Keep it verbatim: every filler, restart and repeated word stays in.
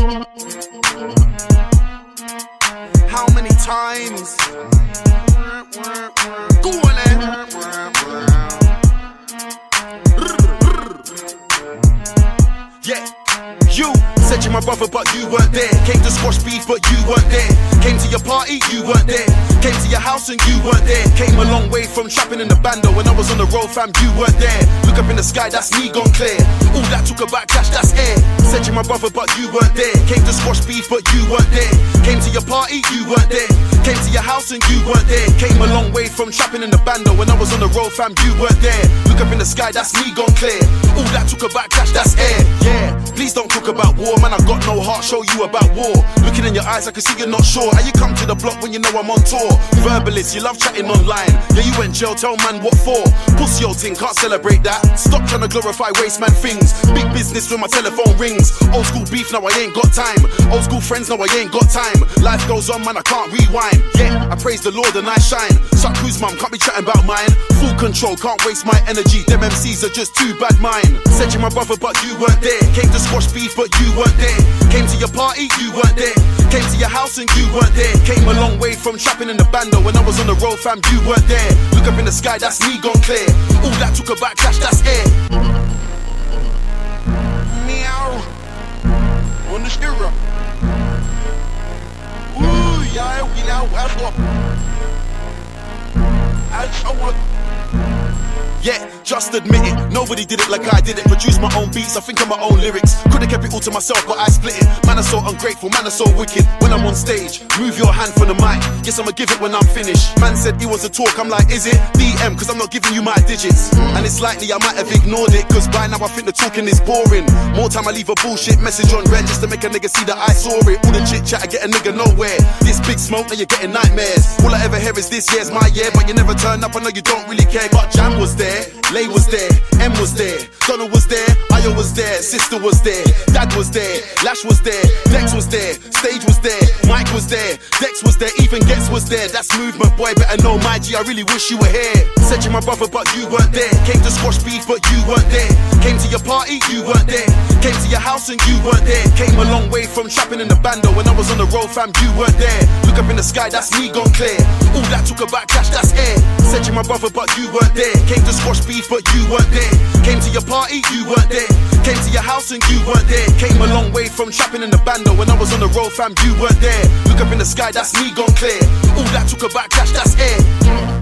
How many times? Go on then. Yeah. You said you're my brother, but you weren't there. Came to squash beef, but you weren't there. Came to your party, you weren't there. Came to your house and you weren't there. Came a long way from trapping in the bando. When I was on the road, fam, you weren't there. Look up in the sky, that's me gone clear. All that took a backlash, that's air. Said you're my brother, but you weren't there. Came to squash beef, but you weren't there. Came to your party, you weren't there. Came to your house and you weren't there. Came a long way from trapping in the bando. When I was on the road, fam, you weren't there. Look up in the sky, that's me gone clear. All that took a backlash, that's air. Yeah, please don't talk about war, man, I got no heart, show you about war. Looking in your eyes, I can see you're not sure. How you come to the block when you know I'm on tour? Verbalist, you love chatting online. Yeah, you went jail, tell man what for. Pussy old thing, can't celebrate that. Stop trying to glorify waste man things. Big business when my telephone rings. Old school beef, now I ain't got time. Old school friends, now I ain't got time. Life goes on, man, I can't rewind. Yeah, I praise the Lord and I shine. Suck who's mum, can't be chatting about mine. Full control, can't waste my energy. Them M Cs are just too bad mine. Said you're my brother, but you weren't there. Came to squash beef, but you weren't there. Came to your party, you weren't there. Came to your house and you weren't there. Came a long way from trapping in the bando. When I was on the road, fam, you weren't there. Look up in the sky, that's me gone clear. All that took a backlash, that's air. Meow. On the stereo. Ooh, yeah, we now ask up. As I would. Yeah, just admit it, nobody did it like I did it. Produced my own beats, I think of my own lyrics. Could've kept it all to myself, but I split it. Man, are so ungrateful, man, are so wicked. When I'm on stage, move your hand from the mic. Guess I'ma give it when I'm finished. Man said it was a talk, I'm like, is it? D M, cause I'm not giving you my digits. And it's likely I might have ignored it, cause by now I think the talking is boring. More time I leave a bullshit message on red just to make a nigga see that I saw it. All the chit chat, I get a nigga nowhere. This big smoke, now you're getting nightmares. All I ever hear is this year's my year, but you never turn up, I know you don't really care. But Jam was there. Lay was there, M was there, Donald was there, Ayo was there, Sister was there, Dad was there, Lash was there, Dex was there, Stage was there, Mike was there, Dex was there, even Gets was there. That's movement, boy, better know my G, I really wish you were here. Said you're my brother, but you weren't there. Came to squash beef, but you weren't there. Came to your party, you weren't there. Came to your house and you weren't there. Came a long way from trapping in the bando. When I was on the road, fam, you weren't there. Look up in the sky, that's me gone clear. All that took a backlash, that's air. Said you're my brother, but you weren't there. Came to squash beef, but you weren't there. Came to your party, you weren't there. Came to your house and you weren't there. Came a long way from trapping in the bando. When I was on the road, fam, you weren't there. Look up in the sky, that's me gone clear. All that took a backlash, that's air.